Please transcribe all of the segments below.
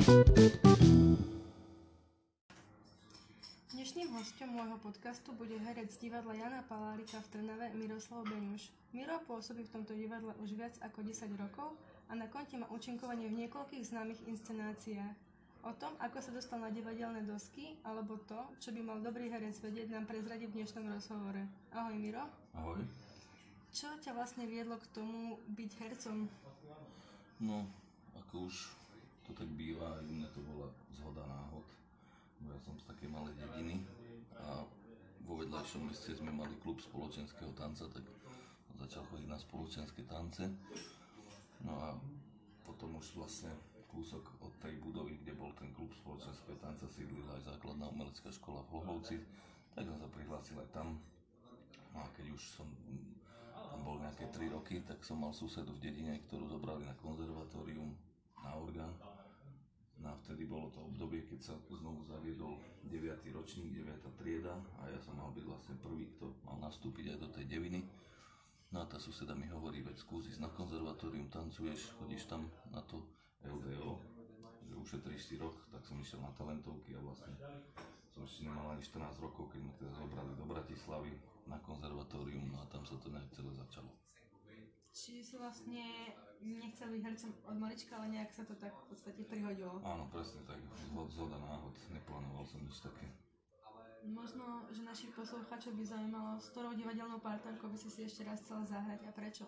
Dnešným hosťom môjho podcastu bude herec divadla Jana Palárika v Trnave Miroslav Beňuš. Miro pôsobí v tomto divadle už viac ako 10 rokov a na konte má účinkovanie v niekoľkých známych inscenáciách. O tom, ako sa dostal na divadelné dosky, alebo to, čo by mal dobrý herec vedieť, nám prezradí v dnešnom rozhovore. Ahoj Miro. Ahoj. Čo ťa vlastne viedlo k tomu byť hercom? No, ako už to tak býva, aj u mňa to bola zhoda náhod. Ja som z takej malej dediny a vo vedľajšom meste sme mali klub spoločenského tanca, tak som začal chodiť na spoločenské tance. No a potom už vlastne kúsok od tej budovy, kde bol ten klub spoločenského tanca, sídlila aj základná umelecká škola v Hlohovci, tak som sa prihlásil aj tam. No a keď už som tam bol nejaké 3 roky, tak som mal susedu v dedine, ktorú zobrali na konzervatórium, na orgán. No a vtedy bolo to obdobie, keď sa znovu zaviedol 9. ročník, 9. trieda a ja som mal byť vlastne prvý, kto mal nastúpiť aj do tej deviny. No a tá suseda mi hovorí, veď skús ísť na konzervatórium, tancuješ, chodíš tam na to LDO, že ušetríš si rok, tak som išiel na talentovky a vlastne som ešte nemal ani 14 rokov, keď ma teda zobrali do Bratislavy na konzervatórium, no a tam sa to nejak celé začalo. Či si vlastne nechcel byť hercom od malička, ale nejak sa to tak v podstate prihodilo? Áno, presne tak, zhoda náhod, neplánoval som nič také. Možno, že našich poslucháčov by zaujímalo, s ktorou divadelnou partnerkou by si ešte raz chcel zahrať a prečo?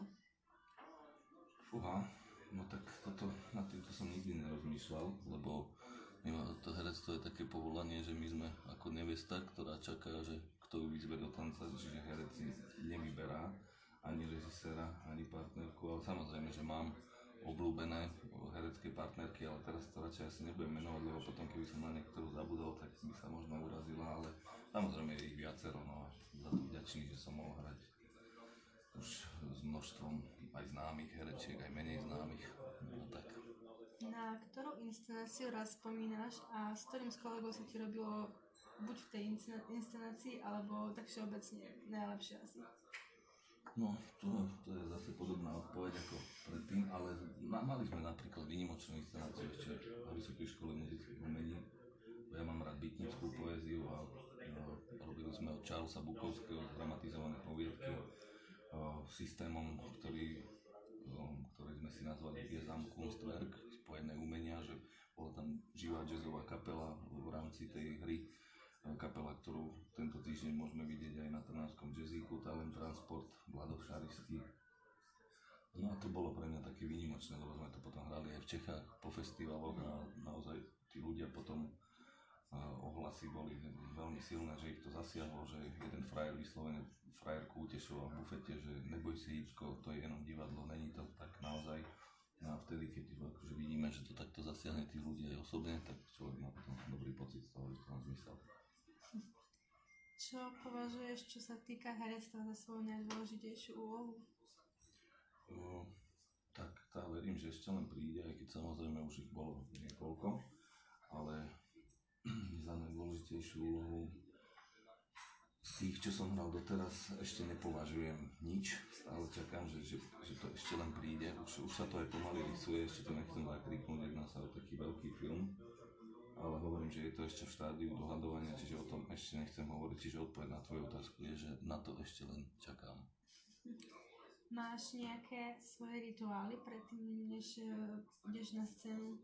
Fúha, no tak nad týmto som nikdy nerozmýšľal, lebo to herectvo je také povolanie, že my sme ako nevesta, ktorá čaká, že kto ju vyzve do tanca, čiže herec si nevyberá ani režiséra, ani partnerku, ale samozrejme, že mám obľúbené herecké partnerky, ale teraz to radšej asi nebudem menovať, lebo potom keby som na niektorú zabudol, tak by sa možno urazila, ale samozrejme je ich viacero, no a za to vďačný, že som mohol hrať už s množstvom aj známych herečiek, aj menej známych, no tak. Na ktorú inscenáciu raz spomínaš a s ktorým z kolegov sa ti robilo buď v tej inscenácii, alebo tak všeobecne najlepšie asi? No, to je zase podobná odpoveď ako predtým, ale mali sme napríklad výnimočnú inscenáciu ešte na Vysokej škole muzických umení. Ja mám rád bytnickú poéziu a robili sme od Charlesa Bukowského dramatizované poviedky systémom, ktorý sme si nazvali Gesamtkunstwerk, spojené umenia, že bola tam živá jazzová kapela v rámci tej hry. Kapela, ktorú tento týždeň môžeme vidieť aj na Trnavskom jazzíku, Talent Transport, Vlado Šarišský. No a to bolo pre mňa také výnimočné, lebo sme to potom hrali aj v Čechách po festivaloch a naozaj tí ľudia potom ohlasy boli veľmi silné, že ich to zasiahlo, že jeden frajer vyslovene frajerku utešoval v bufete, že neboj si Ičko, to je jenom divadlo, není to tak naozaj. No a vtedy, keď akože vidíme, že to takto zasiahne tých ľudí aj osobne, tak človek má potom dobrý pocit z toho, že to má zmysel. Čo považuješ, čo sa týka herectva, za svoju najdôležitejšiu úlohu? Tak tá verím, že ešte len príde, aj keď samozrejme už ich bolo niekoľko, ale za najdôležitejšiu úlohu z tých, čo som hral doteraz, ešte nepovažujem nič. Stále čakám, že to ešte len príde. Už sa to aj pomaly rysuje, ešte to nechcem zakriknúť, jedná sa o taký veľký film. Ale hovorím, že je to ešte v štádiu dohadovania, čiže o tom ešte nechcem hovoriť, čiže odpoveď na tvoju otázku je, že na to ešte len čakám. Máš nejaké svoje rituály predtým, než ideš na scénu?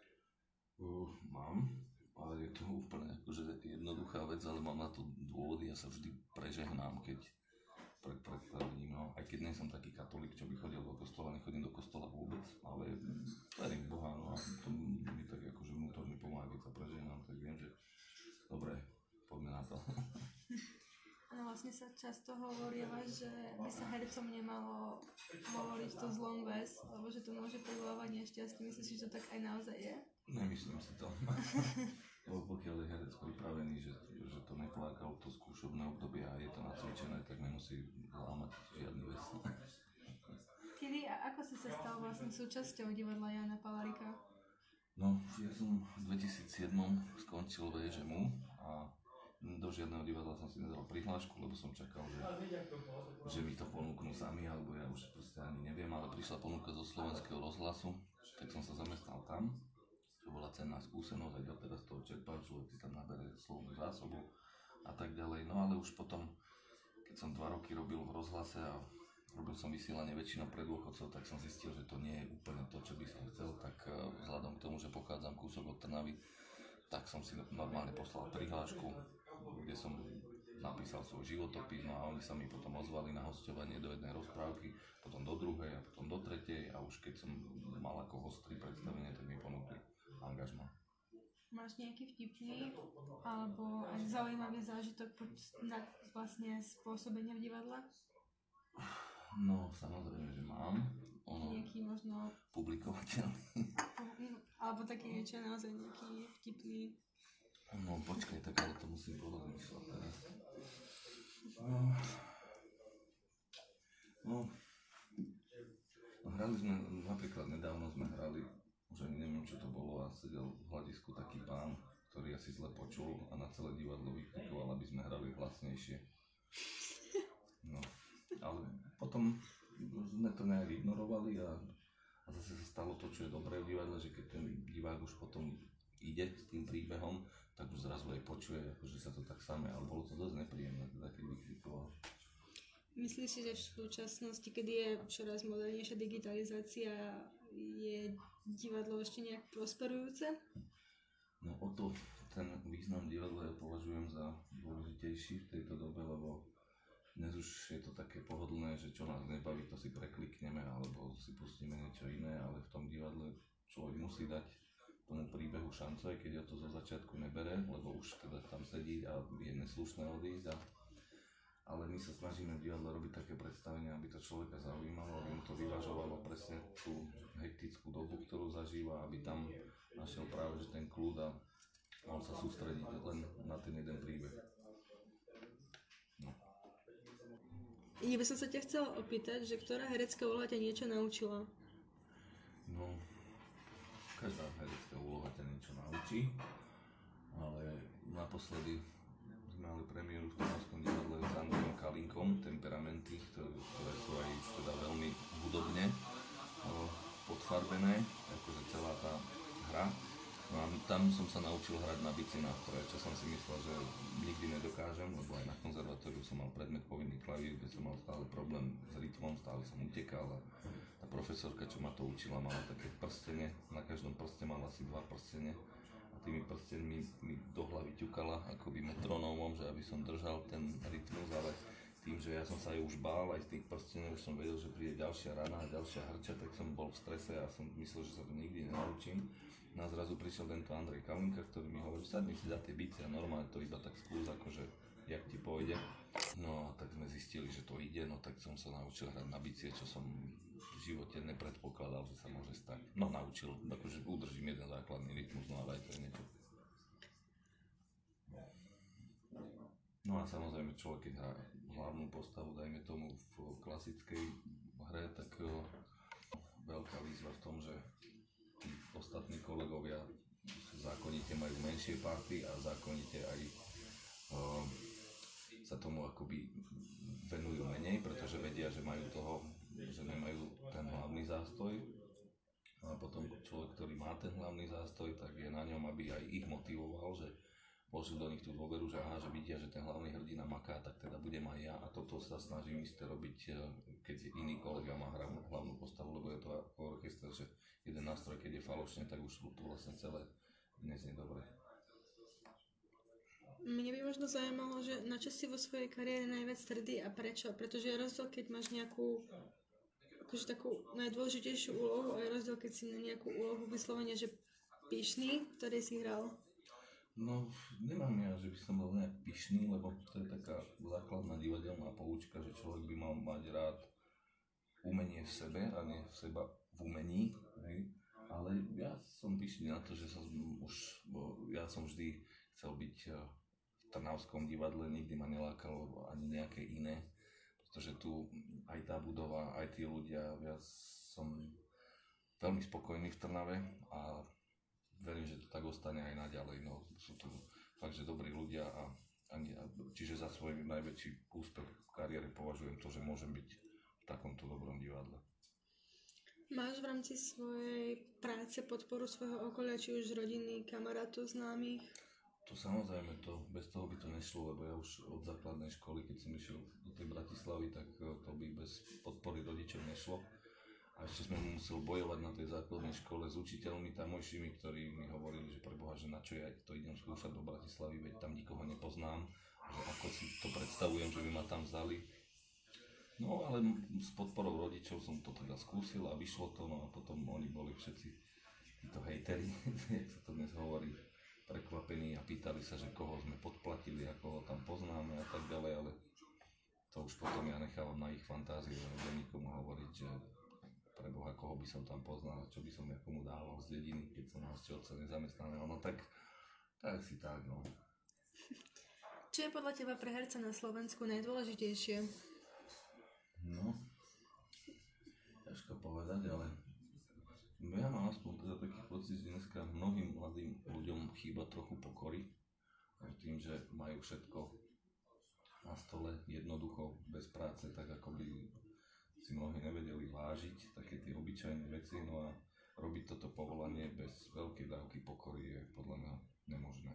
Mám, ale je to úplne akože jednoduchá vec, ale mám na to dôvody, ja sa vždy prežehnám, keď pred predstavením, no, aj keď nie som taký katolík, čo by chodil do kostola, nechodím do kostola vôbec, ale verím Boha, no a to mi tak akože vnútorne pomáha, keď sa prežehnám, tak viem, že dobre, poďme na to. No vlastne sa často hovorí, že by sa hercom nemalo hovoriť to zlom vec, alebo že to môže privolávať nešťastie. Myslíš si, že to tak aj naozaj je? Nemyslím si to. Lebo pokiaľ je herec pripravený, že to neplákal to skúšobné obdobie a je to nacvičené, tak nemusí lámať žiadny vec. Kedy a ako si sa stal vlastne súčasťou divadla Jana Palárika? No, ja som v 2007 skončil VŽMU a do žiadneho divadla som si nedal prihlášku, lebo som čakal, že mi to ponúknú sami, alebo ja už proste ani neviem, ale prišla ponuka zo Slovenského rozhlasu, tak som sa zamestnal tam, čo bola cenná skúsenosť, aj doteraz toho čerpal, človek si tam nabere slovnú zásobu a tak ďalej. No ale už potom, keď som 2 roky robil v rozhlase a robil som vysielanie väčšinou pre dôchodcov, tak som zistil, že to nie je úplne to, čo by som chcel, tak vzhľadom k tomu, že pochádzam kúsok od Trnavy, tak som si normálne poslal prihlášku, kde som napísal svoj životopis, no a oni sa mi potom ozvali na hosťovanie do jednej rozprávky, potom do druhej a potom do tretej a už keď som mal ako host 3 predstavenia, tak mi ponúkli angažma. Máš nejaký vtipný alebo aj zaujímavý zážitok vlastne z pôsobenia v divadle? No, samozrejme, že mám. Nejaký možno publikovateľný. Alebo taký niečo naozaj nejaký vtipný. No, počkaj, tak ale to musím porozmýšľať teraz. No, hrali sme, napríklad nedávno sme hrali, už ani neviem, čo to bolo, a sedel v hľadisku taký pán, ktorý asi zle počul a na celé divadlo vyklikoval, aby sme hrali hlasnejšie. No, ale potom sme to nejak ignorovali a zase sa stalo to, čo je dobré v divadle, že keď ten divák už potom ide s tým príbehom, tak už zrazu aj počuje, akože sa to tak samé, ale bolo to dosť nepríjemné, teda keď vykrikoval. Myslíš si, že v súčasnosti, kedy je čoraz modernejšia digitalizácia, je divadlo ešte nejak prosperujúce? No o to, ten význam divadla ja považujem za dôležitejší v tejto dobe, lebo dnes už je to také pohodlné, že čo nás nebaví, to si preklikneme alebo si pustíme niečo iné, ale v tom divadle človek musí dať tomu príbehu šancu, aj keď ho to zo začiatku nebere, lebo už teda tam sedí a je neslušné odísť. Ale my sa snažíme v divadle robiť také predstavenia, aby to človeka zaujímalo, aby mu to vyvažovalo presne tú hektickú dobu, ktorú zažíva, aby tam našiel práve že ten kľud a mohol sa sústrediť len na ten jeden príbeh. Ja by som sa ťa chcela opýtať, že ktorá herecká úloha ťa niečo naučila? No, každá herecká úloha ťa niečo naučí, ale naposledy sme mali premiéru v Trnavskom divadle s Andrejom Kalinkom, Temperamenty, ktoré sú aj teda veľmi hudobne podfarbené, akože celá tá hra. No a tam som sa naučil hrať na bicie nástroje, čo som si myslel, že nikdy nedokážem, lebo aj na konzervatóriu som mal predmet povinný klavír, kde som mal stále problém s rytmom, stále som utekal a tá profesorka, čo ma to učila, mala také prstene, na každom prste mala asi 2 prstene a tými prstenmi mi do hlavy ťukala akoby metronómom, že aby som držal ten rytmus, ale tým, že ja som sa aj už bál, aj z tých prstenov, už som vedel, že príde ďalšia rana a ďalšia hrča, tak som bol v strese a som myslel, že sa to nikdy nenaučím. No a zrazu prišiel tento Andrej Kalinka, ktorý mi hovorí, sadni si za tie bicie a normálne to iba tak skús, akože jak ti pôjde. No a tak sme zistili, že to ide, no tak som sa naučil hrať na bicie, čo som v živote nepredpokladal, že sa môže stať. No naučil, akože udržím jeden základný rytmus, no ale aj to je niečo. No a samozrejme človek, keď hrá hlavnú postavu, dajme tomu v klasickej hre, tak veľká výzva v tom, že ostatní kolegovia zákonite majú menšie party a zákonite aj sa tomu akoby venujú menej, pretože vedia, že majú toho, že nemajú ten hlavný zástoj. A potom človek, ktorý má ten hlavný zástoj, tak je na ňom, aby aj ich motivoval, že vložil do nich tú dôveru, že aha, že vidia, že ten hlavný hrdina maká, tak teda budem aj ja. A toto sa snažím isté robiť, keď iný kolega má hlavnú postavu, lebo je to ako orchester, že jeden nástroj, keď je falošne, tak už to vlastne celé neznie dobre. Mne by možno zaujímalo, že na čo si vo svojej kariére najviac hrdý a prečo? Pretože je rozdiel, keď máš nejakú akože takú najdôležitejšiu úlohu a je rozdiel, keď si na nejakú úlohu vyslovene, že pyšný, ktorý si hral. No, nemám ja, že by som bol nejak pyšný, lebo to je taká základná divadelná poučka, že človek by mal mať rád umenie v sebe a nie v seba v umení. Hej? Ale ja som pyšný na to, že ja som vždy chcel byť v Trnavskom divadle, nikdy ma nelákalo ani nejaké iné, pretože tu aj tá budova, aj tí ľudia, ja som veľmi spokojný v Trnave a verím, že to tak ostane aj naďalej. No, sú tu fakt, že dobrí ľudia a čiže za svoj najväčší úspech v kariére považujem to, že môžem byť v takomto dobrom divadle. Máš v rámci svojej práce podporu svojho okolia, či už rodiny, kamarátov, známych? To samozrejme, bez toho by to nešlo, lebo ja už od základnej školy, keď som išiel do tej Bratislavy, tak to by bez podpory rodičov nešlo. A ešte sme museli bojovať na tej základnej škole s učiteľmi tamojšími, ktorí mi hovorili, že preboha, že na čo ja to idem skúšať do Bratislavy, veď tam nikoho nepoznám, že ako si to predstavujem, že by ma tam vzali. No ale s podporou rodičov som to teda skúsil a vyšlo to, no a potom oni boli všetci títo hejteri, jak sa to dnes hovorí, prekvapení a pýtali sa, že koho sme podplatili, ako ho tam poznáme a tak ďalej, ale to už potom ja nechávam na ich fantáziu, nebudem nikomu hovoriť, že preboha, koho by som tam poznal, čo by som komu dával z dediny, keď som ešte otca nezamestnaný, no tak si tak, no. Čo je podľa teba pre herca na Slovensku najdôležitejšie? No, ťažko povedať, ale ja mám aspoň teda taký pocit, že dneska mnohým mladým ľuďom chýba trochu pokory, tým, že majú všetko na stole jednoducho, bez práce, tak ako by si mnohí nevedeli vážiť také tie obyčajné veci, no a robiť toto povolanie bez veľkej dávky pokory je podľa mňa nemožné.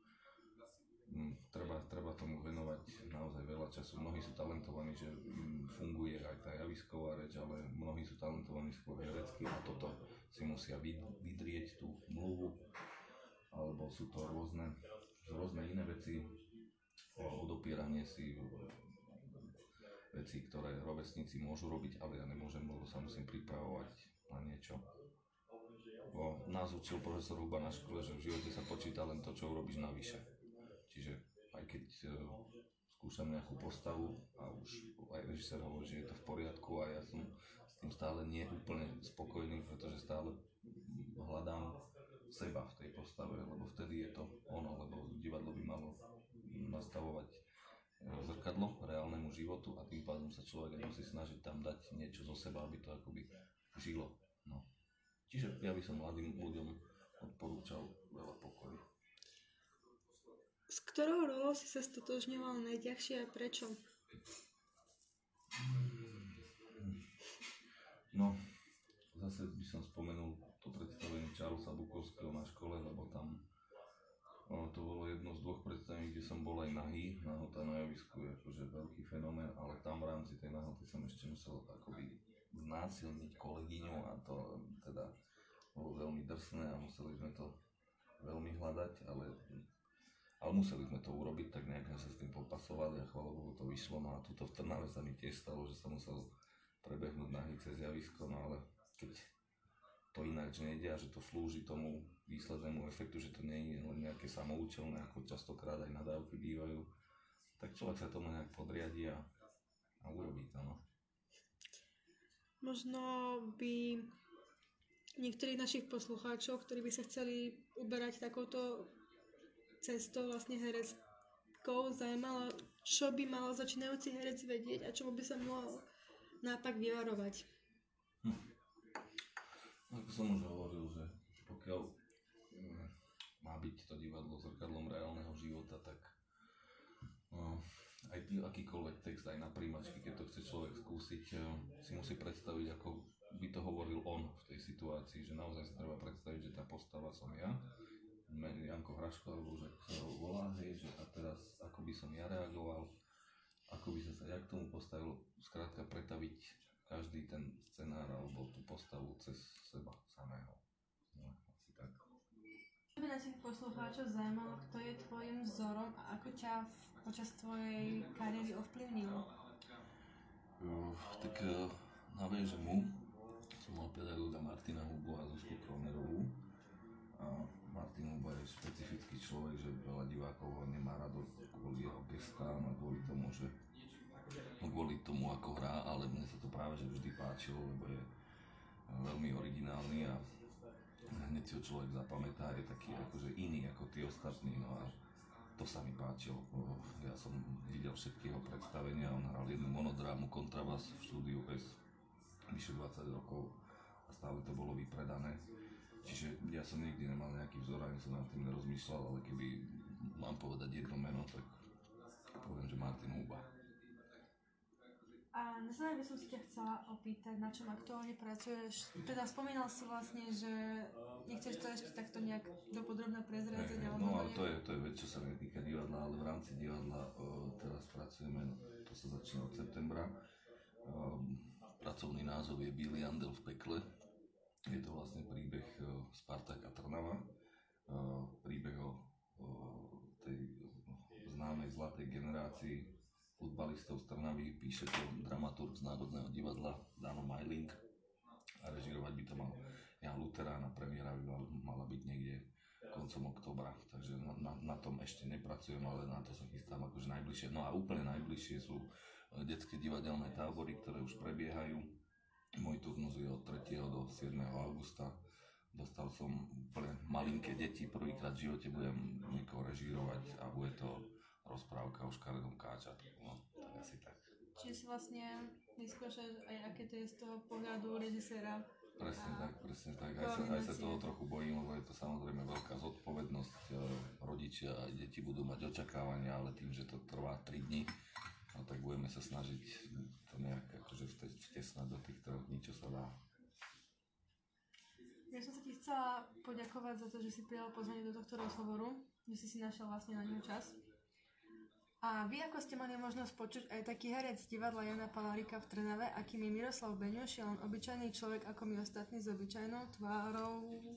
Treba tomu venovať naozaj veľa času. Mnohí sú talentovaní, že funguje aj tá javisková reč, ale mnohí sú talentovaní skôr herecky a toto si musia vydrieť tú mluvu, alebo sú to rôzne iné veci, odopieranie si veci, ktoré rovesníci môžu robiť, ale ja nemôžem, lebo sa musím pripravovať na niečo. Nás učil profesor Huba na škole, že v živote sa počíta len to, čo urobíš navyše. Čiže aj keď skúšam nejakú postavu a už aj režisér hovorí, že je to v poriadku a ja som s tým stále nie úplne spokojný, pretože stále hľadám seba v tej postave, lebo vtedy je to ono, lebo divadlo by malo nastavovať zrkadlo reálnemu životu a tým pádom sa človek aj musí snažiť tam dať niečo zo seba, aby to akoby žilo. No. Čiže ja by som mladým ľuďom odporúčal veľa pokory. S ktorou rolou si sa stotožňoval najťažšie a prečo? No, zase by som spomenul to predstavenie Charlesa Bukowského na škole, lebo tam to bolo jedno z dvoch predstavení, kde som bol aj nahý. Nahota na javisku je akože veľký fenomén, ale tam v rámci tej nahoty som ešte musel akoby znásilniť kolegyňu a to teda bolo veľmi drsné a museli sme to veľmi hľadať, ale museli sme to urobiť, tak nejak sme sa s tým popasovali a chvála Bohu to vyšlo. No a tuto v Trnave sa mi tiež stalo, že som musel prebehnúť nahý cez javisko, no ale keď to ináč nejde a že to slúži tomu výslednému efektu, že to nie je len nejaké samoučelné, ako častokrát aj nadávky bývajú, tak človek sa tomu nejak podriadi a urobí to, no. Možno by niektorí našich poslucháčov, ktorí by sa chceli uberať takouto cestou vlastne hereckou, zaujímalo, čo by mal začínajúci herec vedieť a čomu by sa mohol naopak vyvarovať. Ako som už hovoril, že pokiaľ má byť to divadlo zrkadlom reálneho života, tak aj akýkoľvek text, aj na príjmačky, keď to chce človek skúsiť, si musí predstaviť, ako by to hovoril on v tej situácii, že naozaj si treba predstaviť, že tá postava som ja, Janko Hraško, alebo že sa ho volá, hej, že a teraz ako by som ja reagoval, ako by som sa ja k tomu postavil, skrátka pretaviť každý ten scenár alebo tú postavu cez seba samého. No, asi tak. Čo by našich poslucháčov zaujímalo, kto je tvojim vzorom a ako ťa počas tvojej kariéry ovplyvnil? Tak naviažem mu. Som mal pedagóga Martina Hubu a Zuzku Kronerovú. Martin Huba je špecifický človek, že veľa divákov ho nemá rado kvôli jeho gestám a kvôli tomu, ako hrá, ale mne sa to práve že vždy páčilo, lebo je veľmi originálny a hneď si ho človek zapamätá, je taký akože iný ako tí ostatní, no a to sa mi páčilo. Ja som videl všetky jeho predstavenia, on hral jednu monodrámu Kontrabas v štúdiu S vyše 20 rokov a stále to bolo vypredané. Čiže ja som nikdy nemal nejaký vzor, ani som nad tým nerozmýšľal, ale keby mám povedať jedno meno, tak poviem, že Martin Huba. A na záver by som si ťa chcela opýtať, na čom aktuálne pracuješ. Teda spomínal si vlastne, že nechceš to ešte takto nejak dopodrobne prezradzať, No ale to je vec, čo sa netýka divadla, ale v rámci divadla teraz pracujeme, to sa začína od septembra. Pracovný názov je Bílý andel v pekle. Je to vlastne príbeh Spartaka Trnava, príbeh o tej známej zlatej generácii futbalistov z Trnavy. Píše to dramaturg z Národného divadla Dano Majling a režírovať by to mal Jan Luterán a premiéra by mala byť niekde koncom októbra, takže na tom ešte nepracujem, ale na to sa chystám akože najbližšie. No a úplne najbližšie sú detské divadelné tábory, ktoré už prebiehajú. Môj turnus je od 3. do 7. augusta. Dostal som úplne malinké deti, prvýkrát v živote budem niekoho režírovať a bude to rozprávka o škaredom káčatku, no tak asi tak. Čiže si vlastne vyskúšaš aj aké to je z toho pohľadu režiséra. Presne tak. Aj sa toho trochu bojím, lebo je to samozrejme veľká zodpovednosť. Rodičia aj deti budú mať očakávania, ale tým, že to trvá 3 dni, no tak budeme sa snažiť to nejak akože vtesnať do tých 3 dní, čo sa dá. Ja som sa ti chcela poďakovať za to, že si prijal pozvanie do tohto rozhovoru, že si našiel vlastne na ňu čas. A vy, ako ste mali možnosť počuť, aj taký herec divadla Jana Palárika v Trnave, akým je Miroslav Beňuš, je len obyčajný človek ako my ostatní s obyčajnou tvárou.